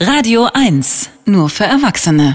Radio 1, nur für Erwachsene.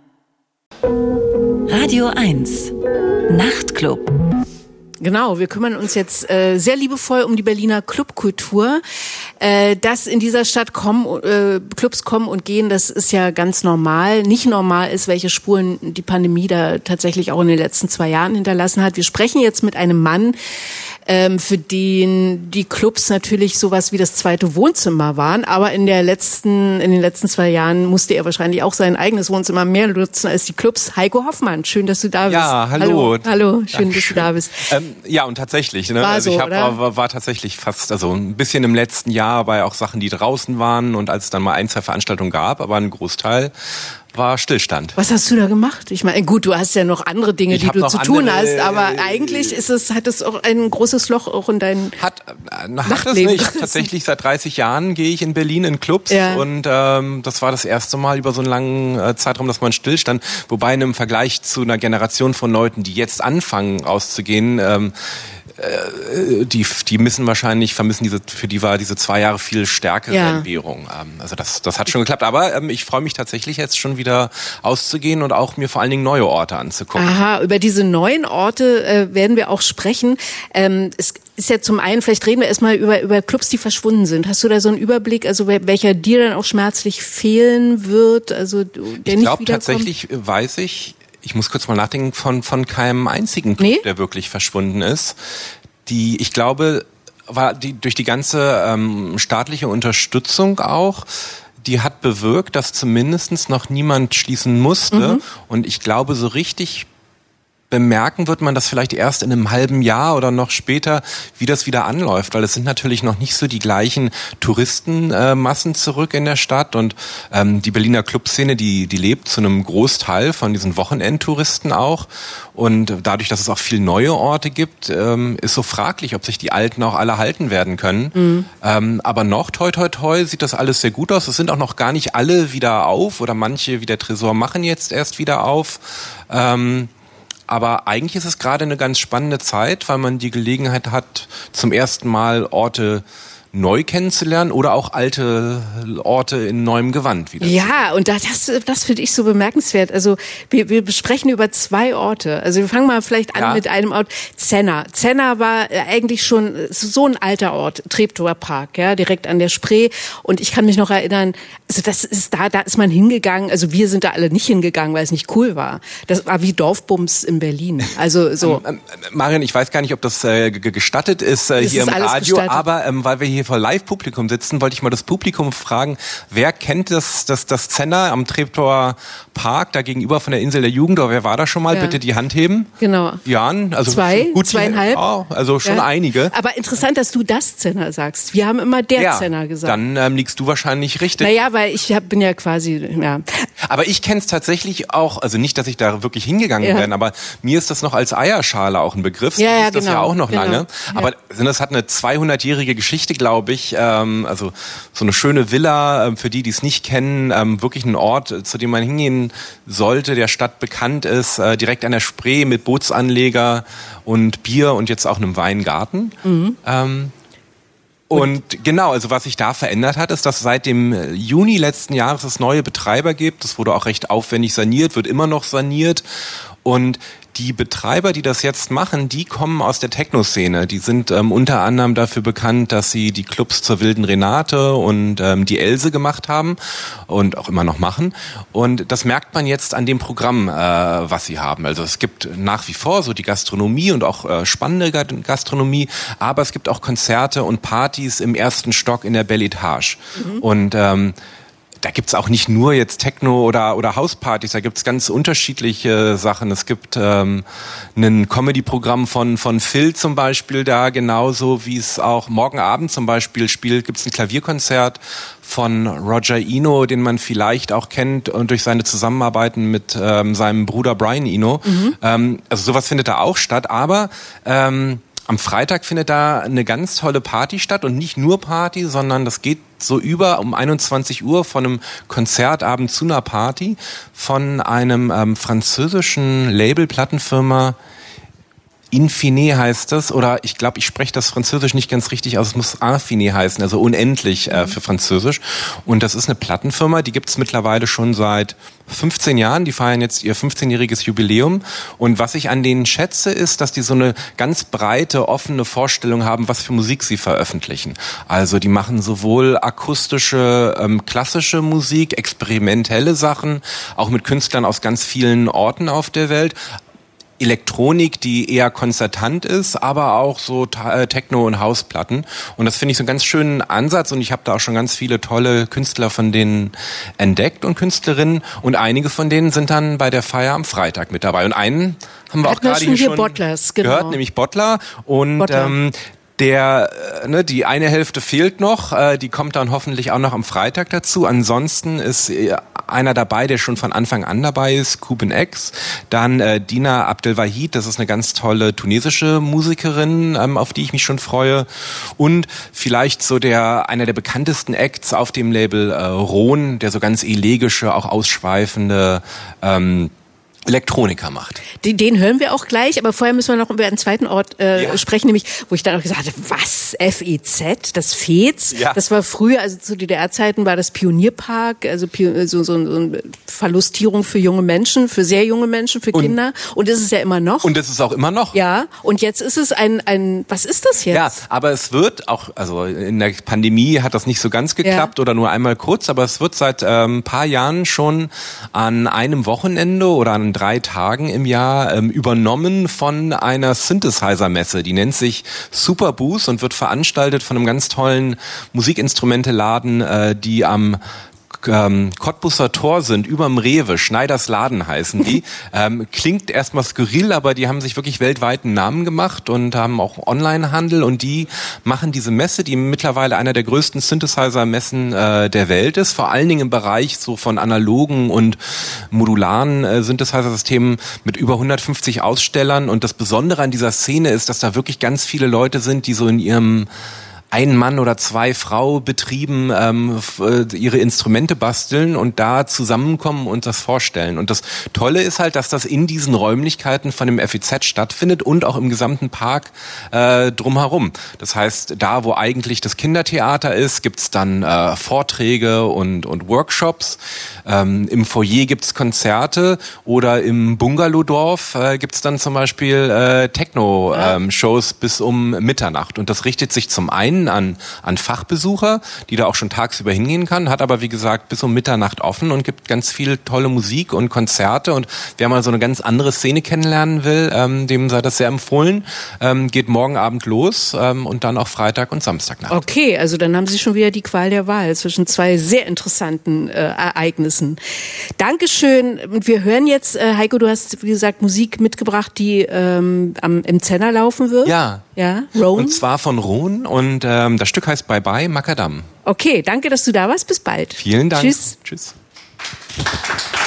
Radio 1, Nachtclub. Genau, wir kümmern uns jetzt sehr liebevoll um die Berliner Clubkultur. Dass in dieser Stadt Clubs kommen und gehen, das ist ja ganz normal. Nicht normal ist, welche Spuren die Pandemie da tatsächlich auch in den letzten 2 Jahren hinterlassen hat. Wir sprechen jetzt mit einem Mann, für den die Clubs natürlich sowas wie das zweite Wohnzimmer waren. Aber in den letzten 2 Jahren musste er wahrscheinlich auch sein eigenes Wohnzimmer mehr nutzen als die Clubs. Heiko Hoffmann, schön, dass du da bist. Ja, hallo. Hallo, schön, dass du da bist. Ja, und tatsächlich. Ne? War so, ich war tatsächlich fast, also ein bisschen im letzten Jahr bei auch Sachen, die draußen waren und als es dann mal 1, 2 Veranstaltungen gab, aber ein Großteil war Stillstand. Was hast du da gemacht? Ich meine, gut, du hast ja noch andere Dinge, die du zu tun hast, aber eigentlich hat es auch ein großes Loch auch in dein Nachtleben. Ich tatsächlich seit 30 Jahren gehe ich in Berlin in Clubs und das war das erste Mal über so einen langen Zeitraum, dass man stillstand. Wobei in einem Vergleich zu einer Generation von Leuten, die jetzt anfangen rauszugehen, die vermissen für die war diese 2 Jahre viel stärkere Entbehrung. Also das hat schon geklappt. Aber ich freue mich tatsächlich jetzt schon wieder auszugehen und auch mir vor allen Dingen neue Orte anzugucken. Aha, über diese neuen Orte werden wir auch sprechen. Es ist ja zum einen, vielleicht reden wir erstmal über Clubs, die verschwunden sind. Hast du da so einen Überblick, also welcher dir dann auch schmerzlich fehlen wird? Also der nicht wiederkommt? Ich glaube tatsächlich, weiß ich muss kurz mal nachdenken, von keinem einzigen Club, der wirklich verschwunden ist. Ich glaube, durch die ganze staatliche Unterstützung auch, die hat bewirkt, dass zumindest noch niemand schließen musste. Mhm. Und ich glaube, so richtig bemerken wird man das vielleicht erst in einem halben Jahr oder noch später, wie das wieder anläuft, weil es sind natürlich noch nicht so die gleichen Touristenmassen zurück in der Stadt und die Berliner Clubszene, die lebt zu einem Großteil von diesen Wochenendtouristen auch und dadurch, dass es auch viel neue Orte gibt, ist so fraglich, ob sich die alten auch alle halten werden können. Aber noch, toi toi toi, sieht das alles sehr gut aus. Es sind auch noch gar nicht alle wieder auf oder manche wie der Tresor machen jetzt erst wieder auf. Aber eigentlich ist es gerade eine ganz spannende Zeit, weil man die Gelegenheit hat, zum ersten Mal Orte neu kennenzulernen oder auch alte Orte in neuem Gewand wieder. Ja, und das finde ich so bemerkenswert. Also wir besprechen über 2 Orte. Also wir fangen mal vielleicht an mit einem Ort. Zenner. Zenner war eigentlich schon so ein alter Ort, Treptower Park, ja, direkt an der Spree. Und ich kann mich noch erinnern, also das ist da ist man hingegangen. Also wir sind da alle nicht hingegangen, weil es nicht cool war. Das war wie Dorfbums in Berlin. Also so. Marion, ich weiß gar nicht, ob das gestattet ist hier im Radio, aber weil wir hier vor Live-Publikum sitzen, wollte ich mal das Publikum fragen, wer kennt das Zenner am Treptower Park, da gegenüber von der Insel der Jugend, oder wer war da schon mal? Ja. Bitte die Hand heben. Genau. Jan, also 2,5. Ja, also schon einige. Aber interessant, dass du das Zenner sagst. Wir haben immer der Zenner gesagt. Dann liegst du wahrscheinlich richtig. Naja, weil ich bin ja quasi, Aber ich kenne es tatsächlich auch, also nicht, dass ich da wirklich hingegangen bin, aber mir ist das noch als Eierschale auch ein Begriff. Ja, das ja auch noch lange. Aber das hat eine 200-jährige Geschichte, glaube ich. Also so eine schöne Villa, für die es nicht kennen, wirklich ein Ort, zu dem man hingehen sollte, der Stadt bekannt ist, direkt an der Spree mit Bootsanleger und Bier und jetzt auch einem Weingarten. Mhm. Und genau, also was sich da verändert hat, ist, dass seit dem Juni letzten Jahres es neue Betreiber gibt. Das wurde auch recht aufwendig saniert, wird immer noch saniert. Und die Betreiber, die das jetzt machen, die kommen aus der Techno-Szene. Die sind unter anderem dafür bekannt, dass sie die Clubs zur Wilden Renate und die Else gemacht haben und auch immer noch machen. Und das merkt man jetzt an dem Programm, was sie haben. Also es gibt nach wie vor so die Gastronomie und auch spannende Gastronomie, aber es gibt auch Konzerte und Partys im 1. Stock in der Belle Etage. Mhm. Und da gibt's auch nicht nur jetzt Techno oder Hauspartys, da gibt's ganz unterschiedliche Sachen. Es gibt ein Comedy-Programm von Phil zum Beispiel da, genauso wie es auch morgen Abend zum Beispiel spielt, gibt's ein Klavierkonzert von Roger Eno, den man vielleicht auch kennt und durch seine Zusammenarbeiten mit seinem Bruder Brian Eno. Mhm. Also sowas findet da auch statt, aber am Freitag findet da eine ganz tolle Party statt und nicht nur Party, sondern das geht so um 21 Uhr von einem Konzertabend zu einer Party von einem französischen Label, Plattenfirma. Infini heißt das, oder ich glaube, ich spreche das Französisch nicht ganz richtig aus, es muss Infini heißen, also unendlich für Französisch. Und das ist eine Plattenfirma, die gibt es mittlerweile schon seit 15 Jahren, die feiern jetzt ihr 15-jähriges Jubiläum. Und was ich an denen schätze, ist, dass die so eine ganz breite, offene Vorstellung haben, was für Musik sie veröffentlichen. Also die machen sowohl akustische, klassische Musik, experimentelle Sachen, auch mit Künstlern aus ganz vielen Orten auf der Welt, Elektronik, die eher konzertant ist, aber auch so Techno- und House-Platten. Und das finde ich so einen ganz schönen Ansatz und ich habe da auch schon ganz viele tolle Künstler von denen entdeckt und Künstlerinnen und einige von denen sind dann bei der Feier am Freitag mit dabei. Und einen haben wir auch gerade hier schon Bottlers, gehört, nämlich Bottler. Und die eine Hälfte fehlt noch, die kommt dann hoffentlich auch noch am Freitag dazu. Ansonsten ist einer dabei, der schon von Anfang an dabei ist, Kuben X. Dann Dina Abdelwahid, das ist eine ganz tolle tunesische Musikerin, auf die ich mich schon freue. Und vielleicht so einer der bekanntesten Acts auf dem Label Ron, der so ganz elegische, auch ausschweifende Elektroniker macht. Den hören wir auch gleich, aber vorher müssen wir noch über einen zweiten Ort sprechen, nämlich, wo ich dann auch gesagt habe, was? FEZ? Das FEZ? Ja. Das war früher, also zu DDR-Zeiten war das Pionierpark, also so eine Verlustierung für junge Menschen, für sehr junge Menschen, für Kinder. Und das ist ja immer noch. Und das ist auch immer noch. Ja, und jetzt ist es was ist das jetzt? Ja, aber es wird auch, also in der Pandemie hat das nicht so ganz geklappt oder nur einmal kurz, aber es wird seit ein paar Jahren schon an einem Wochenende oder an 3 Tagen im Jahr übernommen von einer Synthesizer-Messe. Die nennt sich Superboost und wird veranstaltet von einem ganz tollen Musikinstrumenteladen, die am Cottbusser Tor sind, überm Rewe, Schneiders Laden heißen die. Klingt erstmal skurril, aber die haben sich wirklich weltweit einen Namen gemacht und haben auch Onlinehandel und die machen diese Messe, die mittlerweile einer der größten Synthesizer-Messen der Welt ist, vor allen Dingen im Bereich so von analogen und modularen Synthesizer-Systemen mit über 150 Ausstellern und das Besondere an dieser Szene ist, dass da wirklich ganz viele Leute sind, die so in ihrem Ein-Mann- oder 2-Frau-Betrieben ihre Instrumente basteln und da zusammenkommen und das vorstellen. Und das Tolle ist halt, dass das in diesen Räumlichkeiten von dem FEZ stattfindet und auch im gesamten Park drumherum. Das heißt, da wo eigentlich das Kindertheater ist, gibt's dann Vorträge und Workshops. Im Foyer gibt's Konzerte oder im Bungalowdorf gibt's dann zum Beispiel Techno-Shows bis um Mitternacht. Und das richtet sich zum einen an Fachbesucher, die da auch schon tagsüber hingehen kann, hat aber wie gesagt bis um Mitternacht offen und gibt ganz viel tolle Musik und Konzerte und wer mal so eine ganz andere Szene kennenlernen will, dem sei das sehr empfohlen, geht morgen Abend los und dann auch Freitag und Samstagnacht. Okay, also dann haben Sie schon wieder die Qual der Wahl zwischen 2 sehr interessanten Ereignissen. Dankeschön. Und wir hören jetzt, Heiko, du hast wie gesagt Musik mitgebracht, die im Zenner laufen wird. Ja. Ron. Und zwar von Ron und das Stück heißt Bye Bye Macadam. Okay, danke, dass du da warst. Bis bald. Vielen Dank. Tschüss. Tschüss.